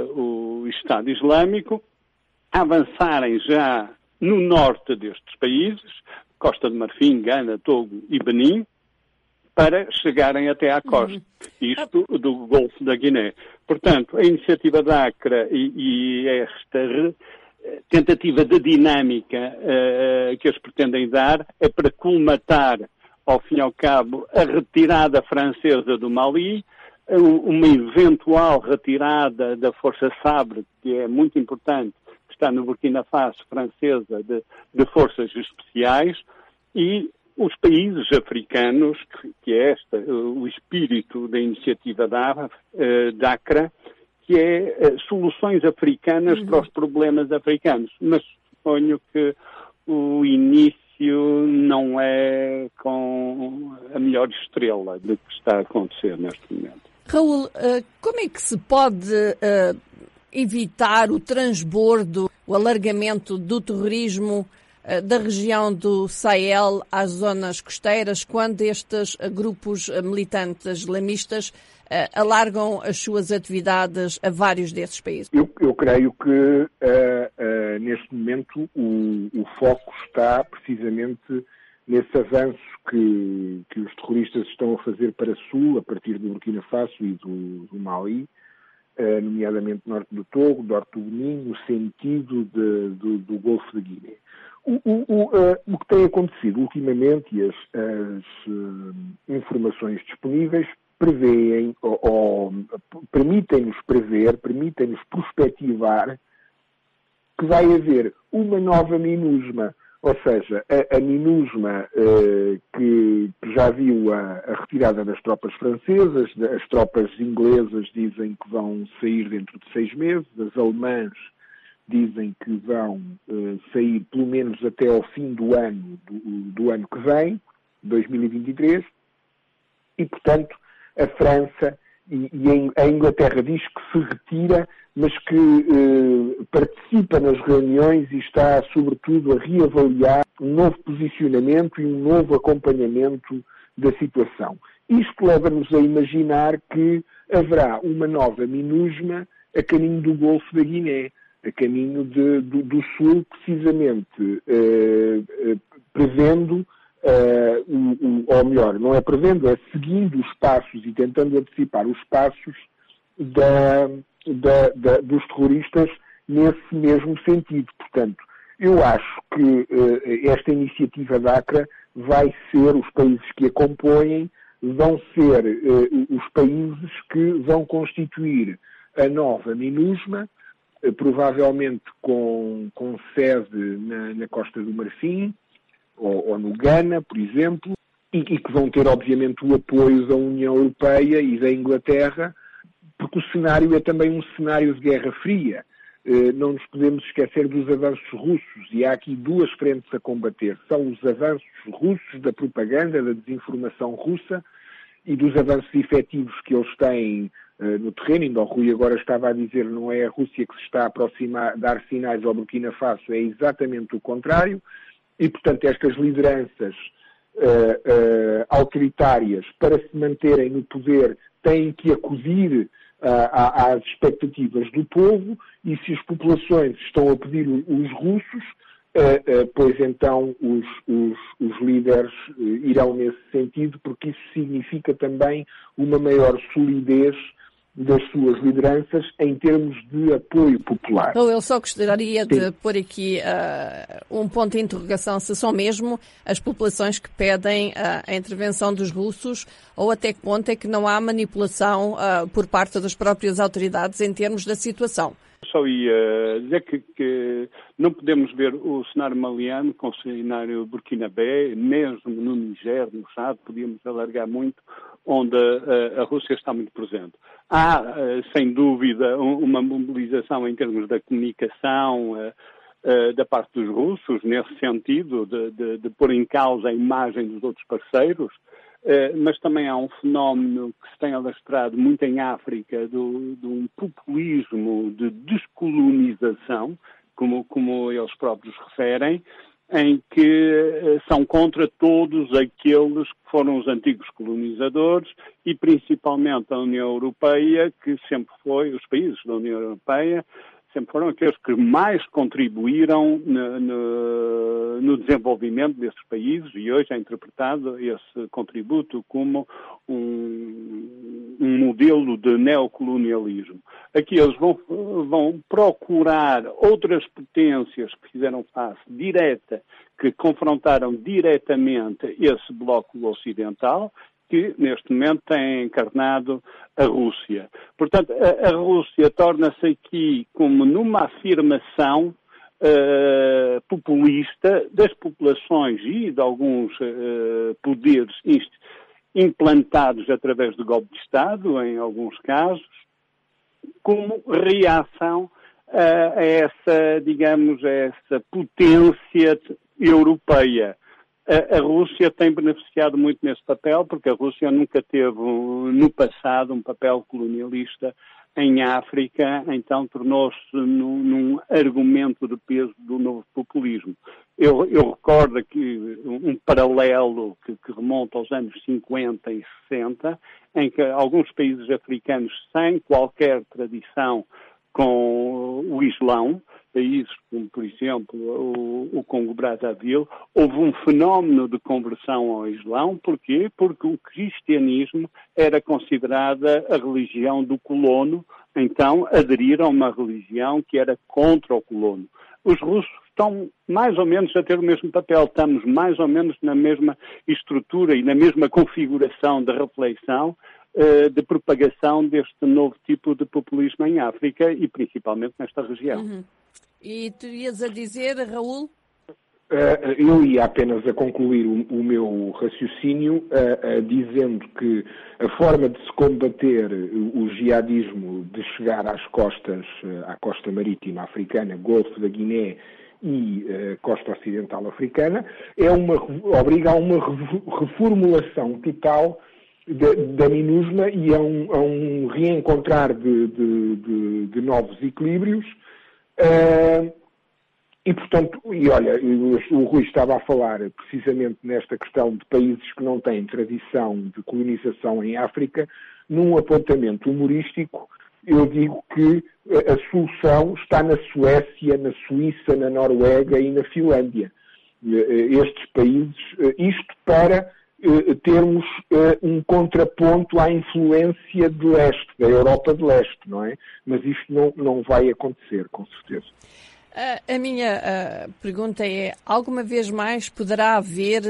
o Estado Islâmico, avançarem já no norte destes países, Costa de Marfim, Gana, Togo e Benin, para chegarem até à costa, isto do Golfo da Guiné. Portanto, a iniciativa da Accra e esta tentativa de dinâmica que eles pretendem dar é para colmatar ao fim e ao cabo, a retirada francesa do Mali, uma eventual retirada da Força Sabre, que é muito importante, que está no Burkina Faso, francesa, de forças especiais, e os países africanos, que é o espírito da iniciativa DACRA, que é soluções africanas para os problemas africanos. Mas suponho que o início não é com a melhor estrela do que está a acontecer neste momento. Raul, como é que se pode evitar o transbordo, o alargamento do terrorismo da região do Sahel às zonas costeiras, quando estes grupos militantes islamistas alargam as suas atividades a vários desses países? Eu creio que neste momento o foco está precisamente nesse avanço que os terroristas estão a fazer para sul, a partir do Burkina Faso e do Mali, nomeadamente norte do Togo, norte do Benin, no sentido do Golfo de Guiné. O que tem acontecido ultimamente, e as informações disponíveis, prevêem ou permitem-nos prever, permitem-nos prospectivar que vai haver uma nova MINUSMA, ou seja, a MINUSMA que já viu a retirada das tropas francesas, as tropas inglesas dizem que vão sair dentro de 6 meses, as alemãs dizem que vão sair pelo menos até ao fim do ano que vem, 2023, e, portanto, a França e a Inglaterra diz que se retira, mas que participa nas reuniões e está, sobretudo, a reavaliar um novo posicionamento e um novo acompanhamento da situação. Isto leva-nos a imaginar que haverá uma nova MINUSMA a caminho do Golfo da Guiné, a caminho do Sul, precisamente prevendo, ou melhor, não é prevendo, é seguindo os passos e tentando antecipar os passos dos terroristas nesse mesmo sentido. Portanto, eu acho que esta iniciativa DACRA vai ser, os países que a compõem, vão ser os países que vão constituir a nova MINUSMA, provavelmente com sede na Costa do Marfim, ou no Ghana, por exemplo, e que vão ter, obviamente, o apoio da União Europeia e da Inglaterra, porque o cenário é também um cenário de Guerra Fria. Não nos podemos esquecer dos avanços russos, e há aqui duas frentes a combater. São os avanços russos da propaganda, da desinformação russa, e dos avanços efetivos que eles têm no terreno. Ainda o Rui agora estava a dizer, não é a Rússia que se está a aproximar, dar sinais ao Burkina Faso, é exatamente o contrário. E, portanto, estas lideranças autoritárias, para se manterem no poder, têm que acudir às expectativas do povo, e se as populações estão a pedir os russos, pois então os líderes irão nesse sentido, porque isso significa também uma maior solidez das suas lideranças em termos de apoio popular. Então, eu só gostaria de pôr aqui um ponto de interrogação, se são mesmo as populações que pedem a intervenção dos russos, ou até que ponto é que não há manipulação por parte das próprias autoridades em termos da situação. Só ia dizer que não podemos ver o cenário maliano com o cenário burkinabé, mesmo no Niger, no Chad, podíamos alargar muito, onde a Rússia está muito presente. Há, sem dúvida, uma mobilização em termos da comunicação da parte dos russos, nesse sentido, de pôr em causa a imagem dos outros parceiros, mas também há um fenómeno que se tem alastrado muito em África, de um populismo de descolonização, como eles próprios referem, em que são contra todos aqueles que foram os antigos colonizadores e principalmente a União Europeia, que sempre foi, os países da União Europeia, sempre foram aqueles que mais contribuíram no desenvolvimento desses países, e hoje é interpretado esse contributo como um modelo de neocolonialismo. Aqui eles vão procurar outras potências que fizeram face direta, que confrontaram diretamente esse bloco ocidental, que neste momento tem encarnado a Rússia. Portanto, a Rússia torna-se aqui como numa afirmação populista das populações e de alguns poderes implantados através do golpe de Estado, em alguns casos, como reação a essa, digamos, a essa potência europeia. A Rússia tem beneficiado muito nesse papel, porque a Rússia nunca teve, no passado, um papel colonialista em África, então tornou-se num argumento de peso do novo populismo. Eu recordo aqui um paralelo que remonta aos anos 50 e 60, em que alguns países africanos, sem qualquer tradição com o Islão, países como, por exemplo, o Congo-Brazzaville, houve um fenómeno de conversão ao Islão. Porquê? Porque o cristianismo era considerada a religião do colono, então aderiram a uma religião que era contra o colono. Os russos estão mais ou menos a ter o mesmo papel, estamos mais ou menos na mesma estrutura e na mesma configuração de reflexão de propagação deste novo tipo de populismo em África e principalmente nesta região. Uhum. E tu ias a dizer, Raul? Eu ia apenas a concluir o meu raciocínio dizendo que a forma de se combater o jihadismo de chegar às costas, à costa marítima africana, Golfo da Guiné e costa ocidental africana, obriga a uma reformulação total da MINUSMA e a um reencontrar de novos equilíbrios. E, portanto, olha, o Rui estava a falar precisamente nesta questão de países que não têm tradição de colonização em África. Num apontamento humorístico, eu digo que a solução está na Suécia, na Suíça, na Noruega e na Finlândia. Estes países, isto para termos um contraponto à influência de leste, da Europa de leste, não é? Mas isto não vai acontecer, com certeza. A minha pergunta é, alguma vez mais poderá haver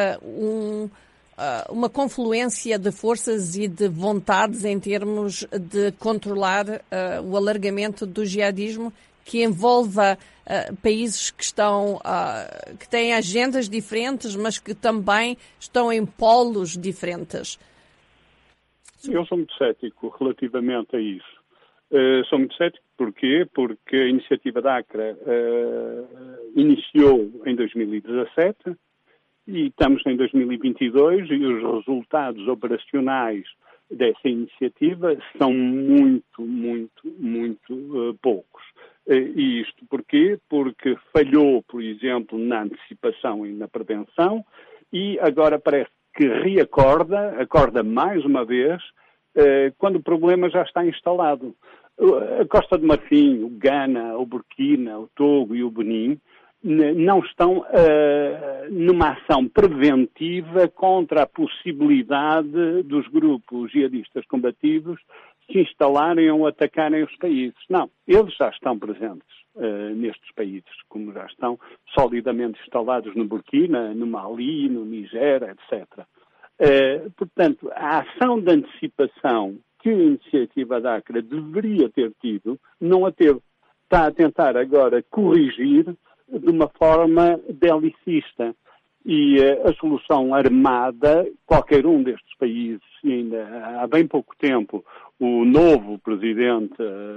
uma confluência de forças e de vontades em termos de controlar o alargamento do jihadismo que envolva países que que têm agendas diferentes, mas que também estão em polos diferentes? Eu sou muito cético relativamente a isso. Sou muito cético, porquê? Porque a iniciativa da ACRA iniciou em 2017 e estamos em 2022 e os resultados operacionais dessa iniciativa são muito poucos. E isto porquê? Porque falhou, por exemplo, na antecipação e na prevenção e agora parece que acorda mais uma vez quando o problema já está instalado. A Costa de Marfim, o Ghana, o Burkina, o Togo e o Benin não estão numa ação preventiva contra a possibilidade dos grupos jihadistas combativos se instalarem ou atacarem os países. Não, eles já estão presentes nestes países, como já estão solidamente instalados no Burkina, no Mali, no Niger, etc. Portanto, a ação de antecipação que a iniciativa da ACRA deveria ter tido, não a teve. Está a tentar agora corrigir de uma forma belicista. E a solução armada, qualquer um destes países, ainda há bem pouco tempo, o novo presidente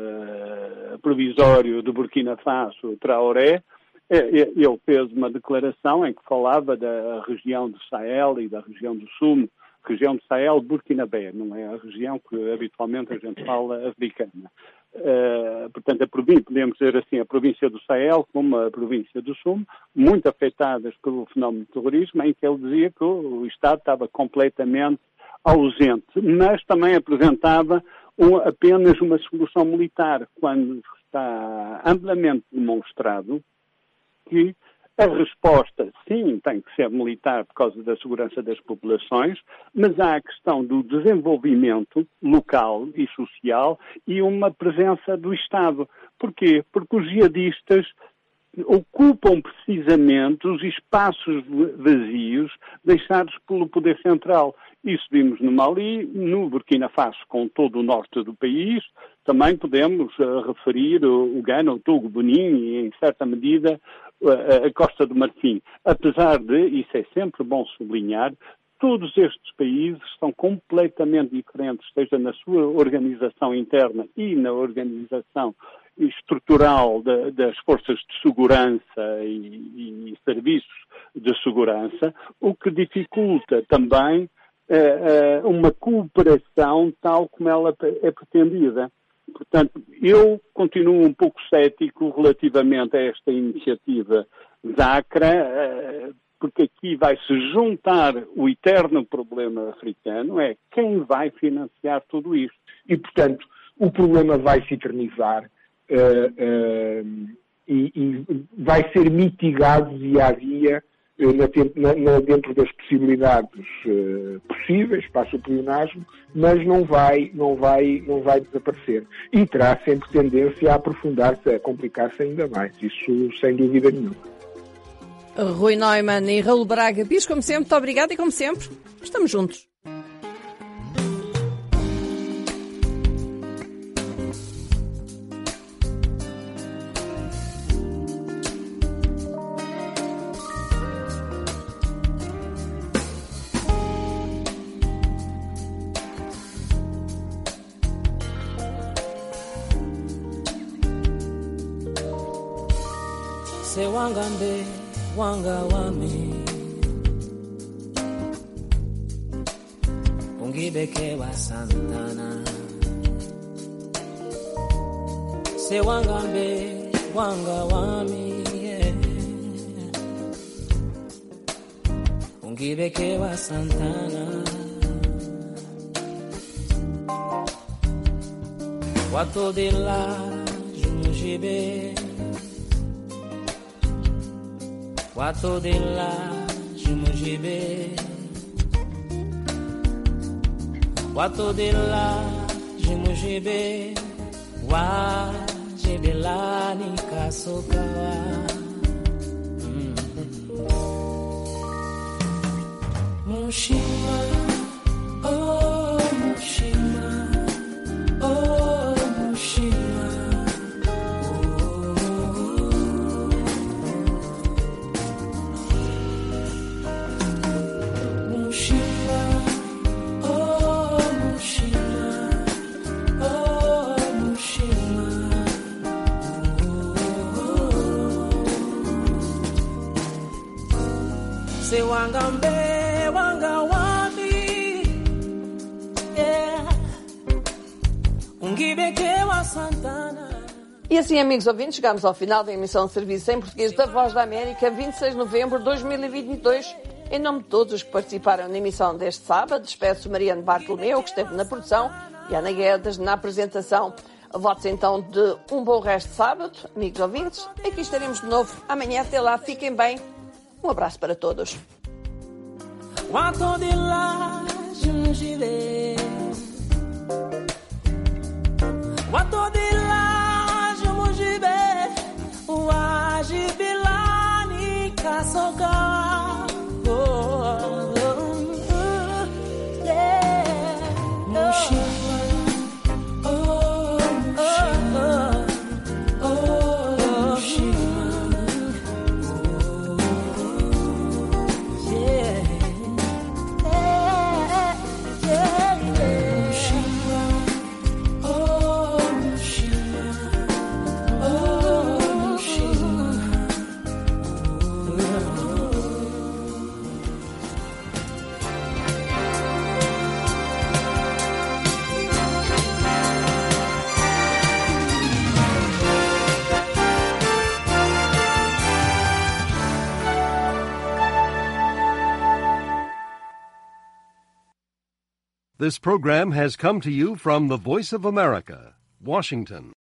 provisório de Burkina Faso, Traoré, ele fez uma declaração em que falava da região do Sahel e da região do Sul, região do Sahel, Burkinabé, não é a região que habitualmente a gente fala africana. Portanto, podemos dizer assim, a província do Sahel como a província do Sul, muito afetadas pelo fenómeno do terrorismo, em que ele dizia que o Estado estava completamente ausente, mas também apresentava apenas uma solução militar, quando está amplamente demonstrado que a resposta, sim, tem que ser militar por causa da segurança das populações, mas há a questão do desenvolvimento local e social e uma presença do Estado. Porquê? Porque os jihadistas ocupam precisamente os espaços vazios deixados pelo poder central. Isso vimos no Mali, no Burkina Faso, com todo o norte do país. Também podemos referir o Ghana, o Togo, o Benin e, em certa medida, a Costa do Marfim. Apesar de, isso é sempre bom sublinhar, todos estes países são completamente diferentes, seja na sua organização interna e na organização estrutural das forças de segurança e serviços de segurança, o que dificulta também uma cooperação tal como ela é pretendida. Portanto, eu continuo um pouco cético relativamente a esta iniciativa Zacra, porque aqui vai se juntar o eterno problema africano, é quem vai financiar tudo isto. E, portanto, o problema vai se eternizar e vai ser mitigado dia a dia dentro das possibilidades possíveis, passo o pleonasmo, mas não vai desaparecer. E terá sempre tendência a aprofundar-se, a complicar-se ainda mais. Isso sem dúvida nenhuma. Rui Neumann e Raul Braga Pires, como sempre, muito obrigado e como sempre, estamos juntos. Se wangambe wanga wami ungibeke wa Santana. Se wangambe wanga wami ungibeke wa Santana. Wato de la junjibe Wato de la jumujibe Wato de la jumujibe Wa jebelani kasokawa Mushima Oh Mushima Oh Mushima Se wangambe wanga wami ungibeke wa Santana. E assim, amigos ouvintes, chegamos ao final da emissão de serviço em português da Voz da América, 26 de novembro de 2022. Em nome de todos os que participaram na emissão deste sábado, despeço Mariano Bartolomeu, que esteve na produção, e Ana Guedes na apresentação. Votos então de um bom resto de sábado, amigos ouvintes. Aqui estaremos de novo amanhã. Até lá, fiquem bem. Um abraço para todos. Wato de la junjibe Wato de la jumujibe Wa jibilani kasokawa Mushima Oh Mushima Oh Mushima Mushima, oh Mushima. This program has come to you from the Voice of America, Washington.